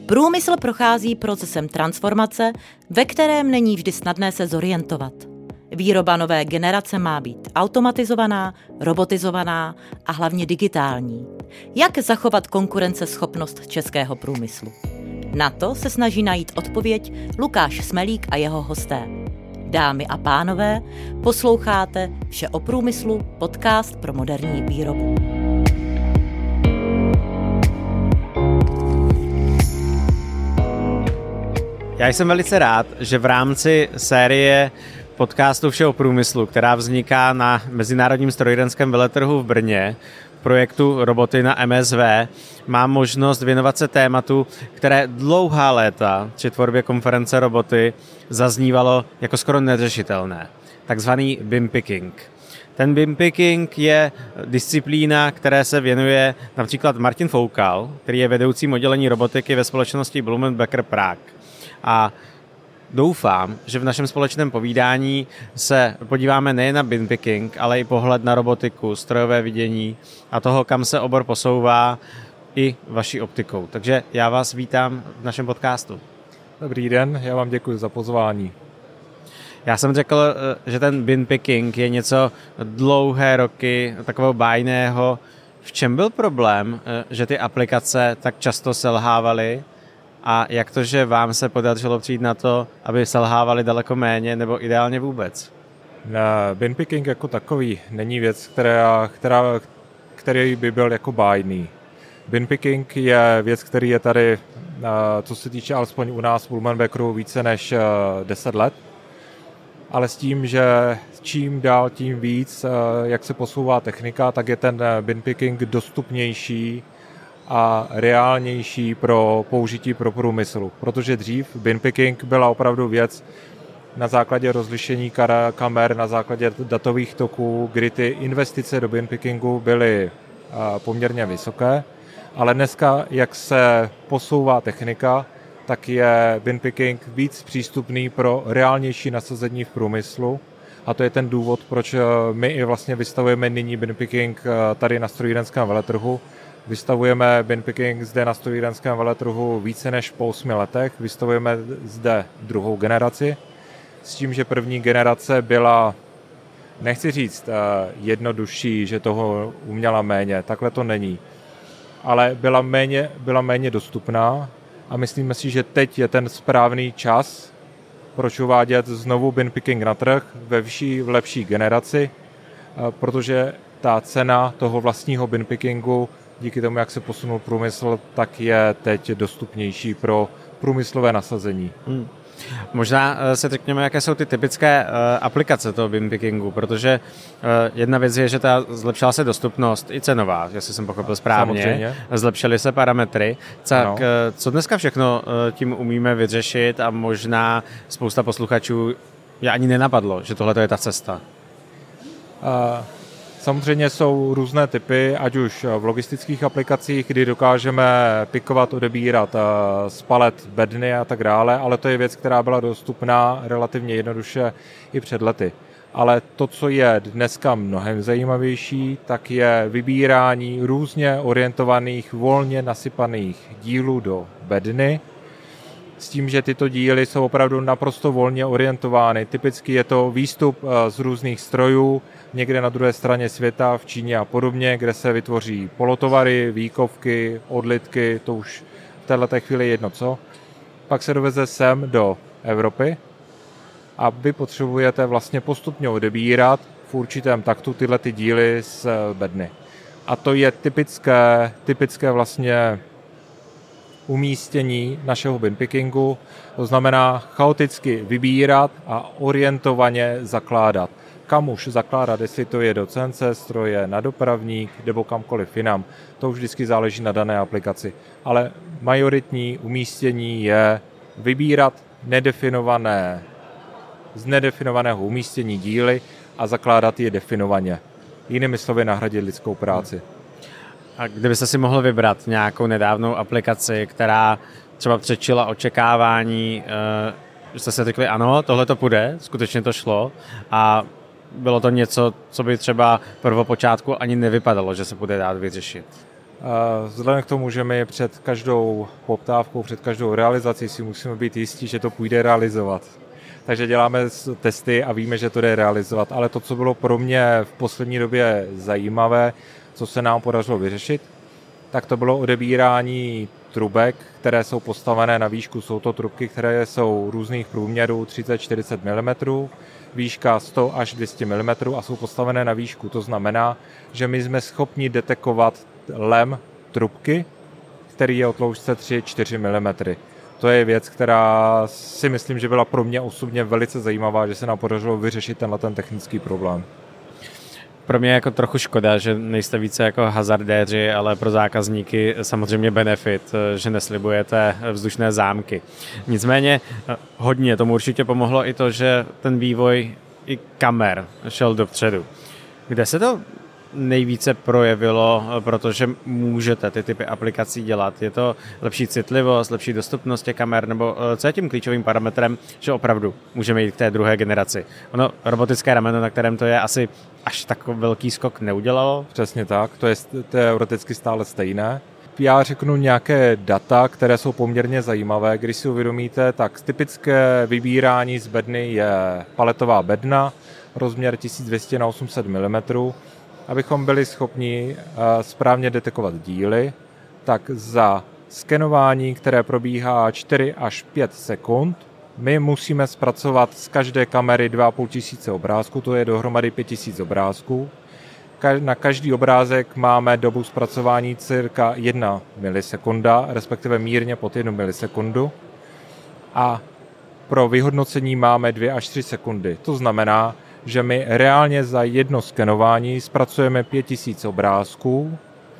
Průmysl prochází procesem transformace, ve kterém není vždy snadné se zorientovat. Výroba nové generace má být automatizovaná, robotizovaná a hlavně digitální. Jak zachovat konkurenceschopnost českého průmyslu? Na to se snaží najít odpověď Lukáš Smelík a jeho hosté. Dámy a pánové, posloucháte Vše o průmyslu, podcast pro moderní výrobu. Já jsem velice rád, že v rámci série podcastu Vše o průmyslu, která vzniká na Mezinárodním strojírenském veletrhu v Brně, projektu Roboty na MSV, mám možnost věnovat se tématu, které dlouhá léta při tvorbě konference Roboty zaznívalo jako skoro neřešitelné, takzvaný BIM picking. Ten BIM picking je disciplína, které se věnuje například Martin Foukal, který je vedoucím oddělení robotiky ve společnosti Blumen Becker Prague. A doufám, že v našem společném povídání se podíváme nejen na BIM picking, ale i pohled na robotiku, strojové vidění a toho, kam se obor posouvá i vaší optikou. Takže já vás vítám v našem podcastu. Dobrý den, já vám děkuji za pozvání. Já jsem řekl, že ten BIM picking je něco dlouhé roky, takového bájného. V čem byl problém, že ty aplikace tak často selhávaly? A jak to, že vám se podařilo přijít na to, aby selhávali daleko méně nebo ideálně vůbec? BIM picking jako takový není věc, který by byl jako bájný. BIM picking je věc, který je tady, co se týče alespoň u nás v Blumen Beckeru, více než 10 let. Ale s tím, že čím dál tím víc, jak se posouvá technika, tak je ten BIM picking dostupnější a reálnější pro použití pro průmysl. Protože dřív BIM picking byla opravdu věc na základě rozlišení kamer, na základě datových toků, kdy ty investice do BIM pickingu byly poměrně vysoké, ale dneska, jak se posouvá technika, tak je BIM picking víc přístupný pro reálnější nasazení v průmyslu. A to je ten důvod, proč my i vlastně vystavujeme nyní BIM picking tady na strojírenském veletrhu. Vystavujeme BIM picking zde na strojírenském veletrhu více než po 8 letech. Vystavujeme zde druhou generaci. S tím, že první generace byla, nechci říct jednodušší, že toho uměla méně, takhle to není. Ale byla méně dostupná a myslíme si, že teď je ten správný čas, proč uvádět znovu BIM picking na trh v lepší generaci, protože ta cena toho vlastního BIM pickingu díky tomu, jak se posunul průmysl, tak je teď dostupnější pro průmyslové nasazení. Možná se řekněme, jaké jsou ty typické aplikace toho BIM pickingu, protože jedna věc je, že zlepšila se dostupnost i cenová, jestli jsem pochopil správně. Samozřejmě. Zlepšily se parametry. Tak co dneska všechno tím umíme vyřešit a možná spousta posluchačů je ani nenapadlo, že tohle je ta cesta? Samozřejmě jsou různé typy, ať už v logistických aplikacích, kdy dokážeme pikovat, odebírat z palet bedny a tak dále, ale to je věc, která byla dostupná relativně jednoduše i před lety. Ale to, co je dneska mnohem zajímavější, tak je vybírání různě orientovaných, volně nasypaných dílů do bedny, s tím, že tyto díly jsou opravdu naprosto volně orientovány. Typicky je to výstup z různých strojů, někde na druhé straně světa, v Číně a podobně, kde se vytvoří polotovary, výkovky, odlitky, to už v této chvíli jedno co. Pak se doveze sem do Evropy a vy potřebujete vlastně postupně odebírat v určitém taktu tyhle ty díly z bedny. A to je typické vlastně umístění našeho BIM pickingu, to znamená chaoticky vybírat a orientovaně zakládat. Kam už zakládat, jestli to je do CNC stroje, na dopravník nebo kamkoliv jinam, to už vždycky záleží na dané aplikaci. Ale majoritní umístění je vybírat z nedefinovaného umístění díly a zakládat je definovaně. Jinými slovy nahradit lidskou práci. A kdybyste si mohl vybrat nějakou nedávnou aplikaci, která třeba předčila očekávání, že jste si řekli, ano, tohle to půjde, skutečně to šlo a bylo to něco, co by třeba prvopočátku ani nevypadalo, že se bude dát vyřešit? Vzhledem k tomu, že my před každou poptávkou, před každou realizací si musíme být jistí, že to půjde realizovat. Takže děláme testy a víme, že to jde realizovat. Ale to, co bylo pro mě v poslední době zajímavé, co se nám podařilo vyřešit, tak to bylo odebírání trubek, které jsou postavené na výšku. Jsou to trubky, které jsou různých průměrů 30-40 mm, výška 100 až 200 mm a jsou postavené na výšku. To znamená, že my jsme schopni detekovat lem trubky, který je o tloušťce 3-4 mm. To je věc, která si myslím, že byla pro mě osobně velice zajímavá, že se nám podařilo vyřešit ten technický problém. Pro mě je jako trochu škoda, že nejste více jako hazardéři, ale pro zákazníky samozřejmě benefit, že neslibujete vzdušné zámky. Nicméně hodně tomu určitě pomohlo i to, že ten vývoj i kamer šel dopředu. Kde se to nejvíce projevilo, protože můžete ty typy aplikací dělat? Je to lepší citlivost, lepší dostupnost těch kamer, nebo co je tím klíčovým parametrem, že opravdu můžeme jít k té druhé generaci? Ono robotické rameno, na kterém to je, asi až takový velký skok neudělalo? Přesně tak, to je teoreticky stále stejné. Já řeknu nějaké data, které jsou poměrně zajímavé. Když si uvědomíte, tak typické vybírání z bedny je paletová bedna, rozměr 1200 na 800 mm. Abychom byli schopni správně detekovat díly, tak za skenování, které probíhá 4 až 5 sekund, my musíme zpracovat z každé kamery 2500 obrázků, to je dohromady 5000 obrázků. Na každý obrázek máme dobu zpracování cirka 1 milisekunda, respektive mírně pod 1 milisekundu. A pro vyhodnocení máme 2 až 3 sekundy. To znamená, že my reálně za jedno skenování zpracujeme 5000 obrázků,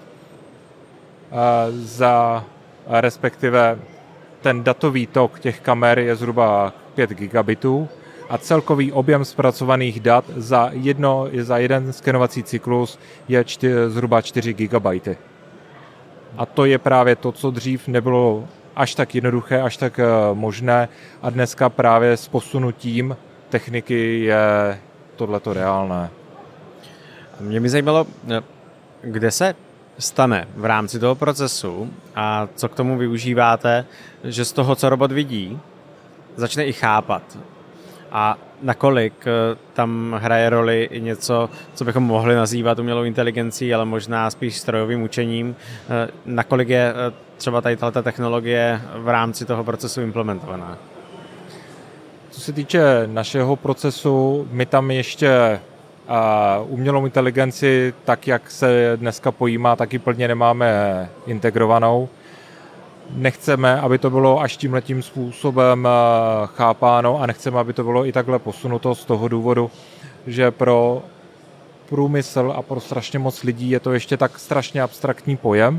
respektive ten datový tok těch kamer je zhruba 5 gigabitů a celkový objem zpracovaných dat za jeden skenovací cyklus je zhruba 4 gigabajty. A to je právě to, co dřív nebylo až tak jednoduché, až tak možné a dneska právě s posunutím techniky je tohleto reálné. Mě by zajímalo, kde se stane v rámci toho procesu a co k tomu využíváte, že z toho, co robot vidí, začne i chápat. A nakolik tam hraje roli i něco, co bychom mohli nazývat umělou inteligencí, ale možná spíš strojovým učením. Nakolik je třeba tady tato technologie v rámci toho procesu implementovaná? Co se týče našeho procesu, my tam ještě umělou inteligenci, tak jak se dneska pojímá, taky plně nemáme integrovanou. Nechceme, aby to bylo až tímhletím způsobem chápáno a nechceme, aby to bylo i takhle posunuto z toho důvodu, že pro průmysl a pro strašně moc lidí je to ještě tak strašně abstraktní pojem,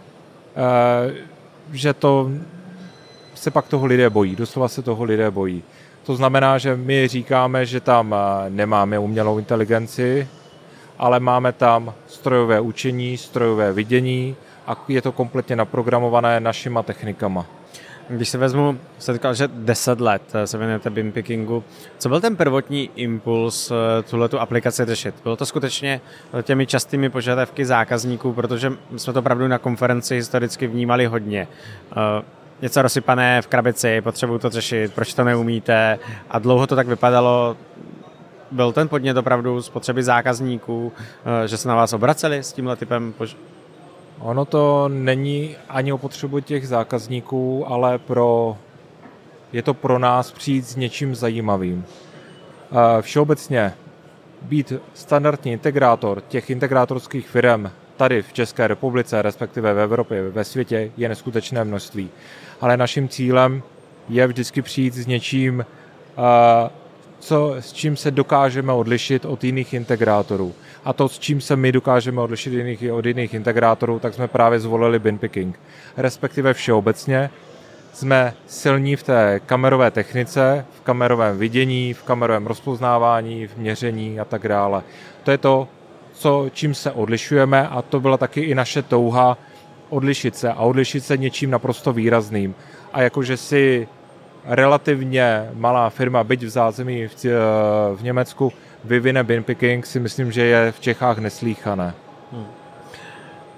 že to se pak toho lidé bojí, doslova se toho lidé bojí. To znamená, že my říkáme, že tam nemáme umělou inteligenci, ale máme tam strojové učení, strojové vidění a je to kompletně naprogramované našima technikama. Když se vezmu, jste říkal, že 10 let se věnujete bin pickingu. Co byl ten prvotní impuls tuhletu aplikaci řešit? Bylo to skutečně těmi častými požadavky zákazníků, protože jsme to opravdu na konferenci historicky vnímali hodně. Něco rozsypané v krabici, potřebuju to řešit, proč to neumíte a dlouho to tak vypadalo. Byl ten podnět opravdu z potřeby zákazníků, že se na vás obraceli s tímhle typem Ono to není ani o potřebu těch zákazníků, ale je to pro nás přijít s něčím zajímavým. Všeobecně být standardní integrátor těch integrátorských firm tady v České republice, respektive v Evropě, ve světě, je neskutečné množství. Ale naším cílem je vždycky přijít s něčím, s čím se dokážeme odlišit od jiných integrátorů. A to, s čím se my dokážeme odlišit od jiných integrátorů, tak jsme právě zvolili bin picking. Respektive všeobecně jsme silní v té kamerové technice, v kamerovém vidění, v kamerovém rozpoznávání, v měření a tak dále. To je to, čím se odlišujeme a to byla taky i naše touha odlišit se a odlišit se něčím naprosto výrazným. A jakože si relativně malá firma, byť v zázemí v Německu, vyvine bin picking, si myslím, že je v Čechách neslýchané.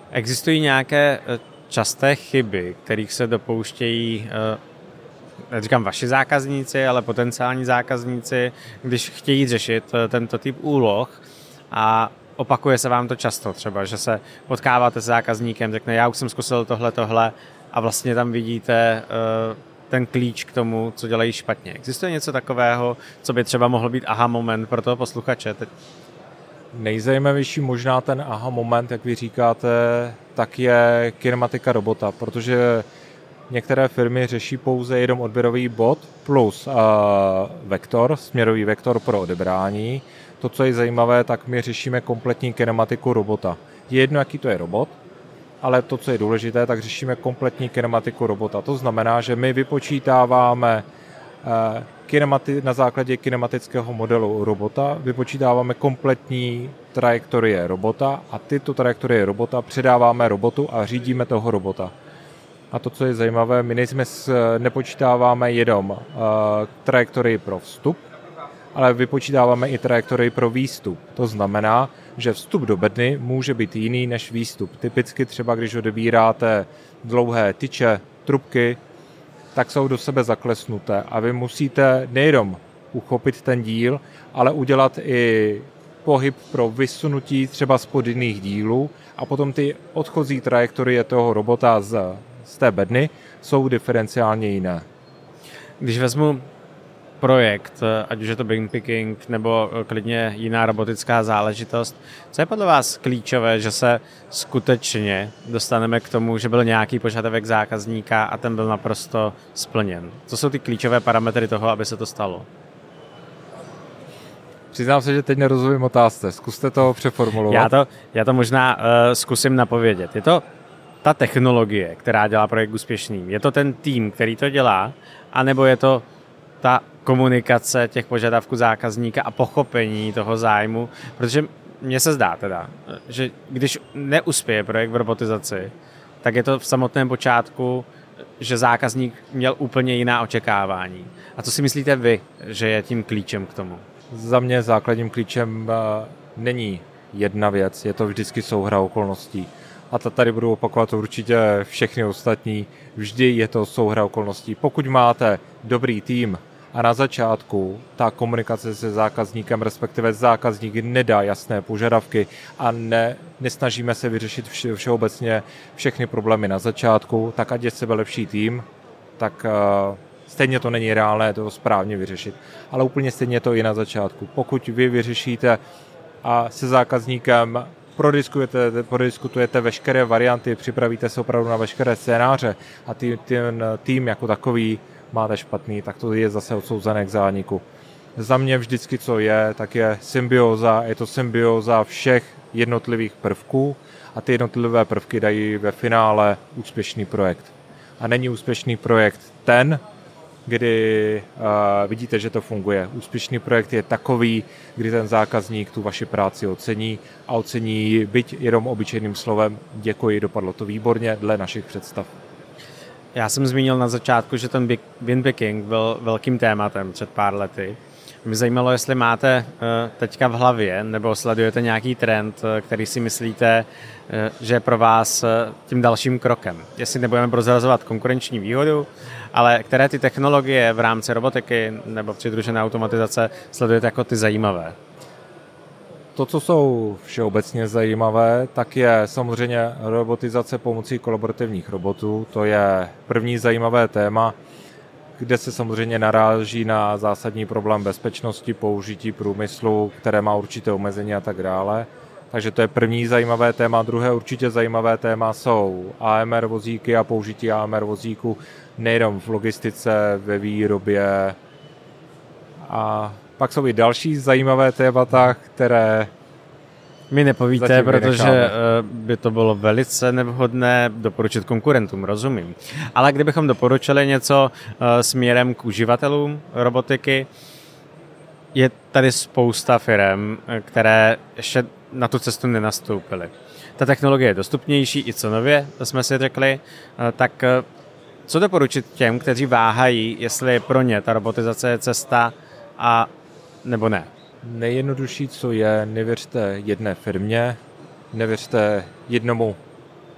Existují nějaké časté chyby, kterých se dopouštějí, říkám vaši zákazníci, ale potenciální zákazníci, když chtějí řešit tento typ úloh a opakuje se vám to často třeba, že se potkáváte s zákazníkem, řekne, já už jsem zkusil tohle a vlastně tam vidíte ten klíč k tomu, co dělají špatně. Existuje něco takového, co by třeba mohl být aha moment pro toho posluchače? Nejzajímavější možná ten aha moment, jak vy říkáte, tak je kinematika robota, protože některé firmy řeší pouze jeden odběrový bod plus vektor, směrový vektor pro odebrání. To, co je zajímavé, tak my řešíme kompletní kinematiku robota. Je jedno, jaký to je robot, ale to, co je důležité, tak řešíme kompletní kinematiku robota. To znamená, že my vypočítáváme na základě kinematického modelu robota, vypočítáváme kompletní trajektorie robota a tyto trajektorie robota předáváme robotu a řídíme toho robota. A to, co je zajímavé, my nepočítáváme jenom trajektorii pro vstup, ale vypočítáváme i trajektorii pro výstup. To znamená, že vstup do bedny může být jiný než výstup. Typicky třeba, když odebíráte dlouhé tyče, trubky, tak jsou do sebe zaklesnuté a vy musíte nejenom uchopit ten díl, ale udělat i pohyb pro vysunutí třeba spod jiných dílů a potom ty odchozí trajektorie toho robota z té bedny jsou diferenciálně jiné. Když vezmu projekt, ať už je to bin picking nebo klidně jiná robotická záležitost, co je podle vás klíčové, že se skutečně dostaneme k tomu, že byl nějaký požadavek zákazníka a ten byl naprosto splněn? Co jsou ty klíčové parametry toho, aby se to stalo? Přiznám se, že teď nerozumím otázce. Zkuste to přeformulovat. Já to možná zkusím napovědět. Je to ta technologie, která dělá projekt úspěšným? Je to ten tým, který to dělá? Anebo je to ta komunikace těch požadavků zákazníka a pochopení toho zájmu? Protože mně se zdá teda, že když neuspěje projekt v robotizaci, tak je to v samotném počátku, že zákazník měl úplně jiná očekávání. A co si myslíte vy, že je tím klíčem k tomu? Za mě základním klíčem není jedna věc, je to vždycky souhra okolností. A tady budu opakovat určitě všechny ostatní. Vždy je to souhra okolností. Pokud máte dobrý tým a na začátku ta komunikace se zákazníkem, respektive zákazník nedá jasné požadavky a nesnažíme se vyřešit všeobecně všechny problémy na začátku, tak ať je sebelepší tým, tak stejně to není reálné to správně vyřešit. Ale úplně stejně to i na začátku. Pokud vy vyřešíte a se zákazníkem prodiskutujete veškeré varianty, připravíte se opravdu na veškeré scénáře a ten tým jako takový máte špatný, tak to je zase odsouzené k zániku. Za mě vždycky, co je, tak je symbioza, je to symbioza všech jednotlivých prvků a ty jednotlivé prvky dají ve finále úspěšný projekt. A není úspěšný projekt ten, kdy vidíte, že to funguje. Úspěšný projekt je takový, kdy ten zákazník tu vaši práci ocení a ocení byť jenom obyčejným slovem děkuji, dopadlo to výborně dle našich představ. Já jsem zmínil na začátku, že ten bin picking byl velkým tématem před pár lety. Mě zajímalo, jestli máte teďka v hlavě nebo sledujete nějaký trend, který si myslíte, že je pro vás tím dalším krokem. Jestli nebudeme prozrazovat konkurenční výhodu, ale které ty technologie v rámci robotiky nebo přidružené automatizace sledujete jako ty zajímavé? To, co jsou všeobecně zajímavé, tak je samozřejmě robotizace pomocí kolaborativních robotů. To je první zajímavé téma, kde se samozřejmě naráží na zásadní problém bezpečnosti, použití průmyslu, které má určité omezení a tak dále. Takže to je první zajímavé téma. Druhé určitě zajímavé téma jsou AMR vozíky a použití AMR vozíku nejenom v logistice, ve výrobě. A pak jsou i další zajímavé témata, které mi nepovíte, protože by to bylo velice nevhodné doporučit konkurentům, rozumím. Ale kdybychom doporučili něco směrem k uživatelům robotiky, je tady spousta firem, které ještě na tu cestu nenastoupily. Ta technologie je dostupnější i cenově, to jsme si řekli, tak co doporučit těm, kteří váhají, jestli pro ně ta robotizace je cesta a nebo ne? Nejjednodušší, co je, nevěřte jedné firmě, nevěřte jednomu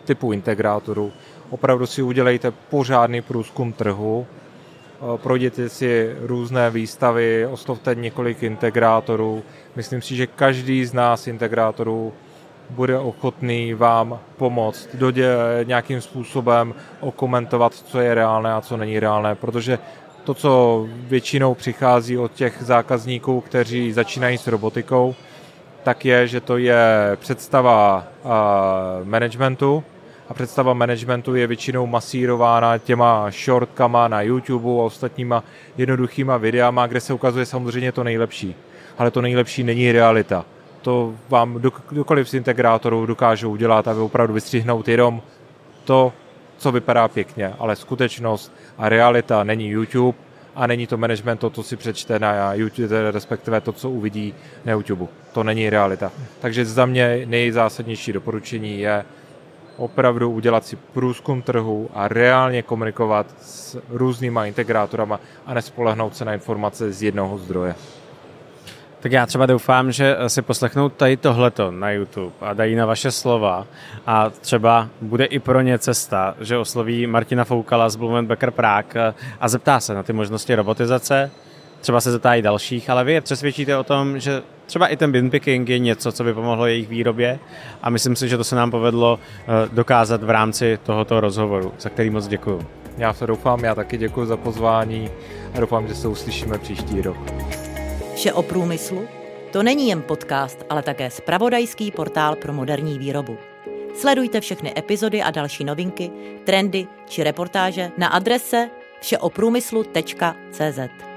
typu integrátorů. Opravdu si udělejte pořádný průzkum trhu, projděte si různé výstavy, oslovte několik integrátorů. Myslím si, že každý z nás integrátorů bude ochotný vám pomoct nějakým způsobem okomentovat, co je reálné a co není reálné, protože to, co většinou přichází od těch zákazníků, kteří začínají s robotikou, tak je, že to je představa managementu a představa managementu je většinou masírována těma shortkama na YouTube a ostatníma jednoduchýma videama, kde se ukazuje samozřejmě to nejlepší. Ale to nejlepší není realita. To vám kdokoliv z integrátorů dokážou udělat a opravdu vystřihnout jenom to, co vypadá pěkně, ale skutečnost a realita není YouTube a není to management to, co si přečte na YouTube, respektive to, co uvidí na YouTube. To není realita. Takže za mě nejzásadnější doporučení je opravdu udělat si průzkum trhu a reálně komunikovat s různýma integrátorama a nespolehnout se na informace z jednoho zdroje. Tak já třeba doufám, že si poslechnou tady tohleto na YouTube a dají na vaše slova a třeba bude i pro ně cesta, že osloví Martina Foukala z Bloom & Becker Prague a zeptá se na ty možnosti robotizace, třeba se zeptá i dalších, ale vy je přesvědčíte o tom, že třeba i ten bin picking je něco, co by pomohlo jejich výrobě a myslím si, že to se nám povedlo dokázat v rámci tohoto rozhovoru, za který moc děkuju. Já se doufám, já taky děkuji za pozvání a doufám, že se uslyšíme příští rok. Vše o průmyslu? To není jen podcast, ale také zpravodajský portál pro moderní výrobu. Sledujte všechny epizody a další novinky, trendy či reportáže na adrese všeoprůmyslu.cz.